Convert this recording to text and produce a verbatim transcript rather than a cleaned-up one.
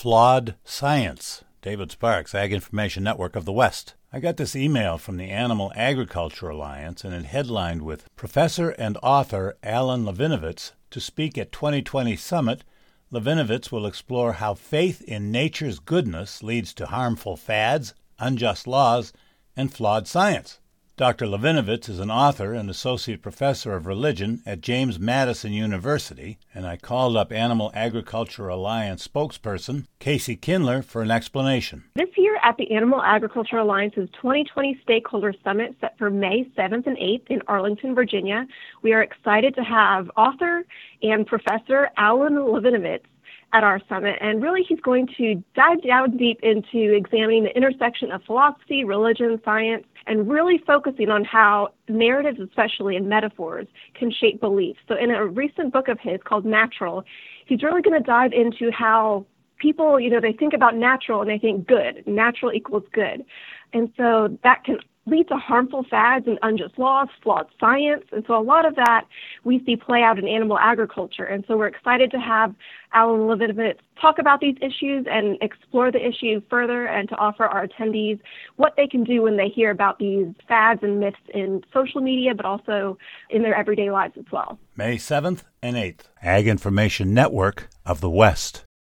Flawed Science. David Sparks, Ag Information Network of the West. I got this email from the Animal Agriculture Alliance, and it headlined with Professor and author Alan Levinovitz to speak at twenty twenty Summit. Levinovitz will explore how faith in nature's goodness leads to harmful fads, unjust laws, and flawed science. Doctor Levinovitz is an author and associate professor of religion at James Madison University, and I called up Animal Agriculture Alliance spokesperson Casey Kindler for an explanation. This year at the Animal Agriculture Alliance's twenty twenty Stakeholder Summit set for May seventh and eighth in Arlington, Virginia, we are excited to have author and professor Alan Levinovitz at our summit, and really he's going to dive down deep into examining the intersection of philosophy, religion, science, and really focusing on how narratives, especially in metaphors, can shape beliefs. So in a recent book of his called Natural, he's really going to dive into how people, you know, they think about natural and they think good. Natural equals good. And so that can lead to harmful fads and unjust laws, flawed science. And so a lot of that we see play out in animal agriculture. And so we're excited to have Alan Levinovitz talk about these issues and explore the issue further, and to offer our attendees what they can do when they hear about these fads and myths in social media, but also in their everyday lives as well. May seventh and eighth, Ag Information Network of the West.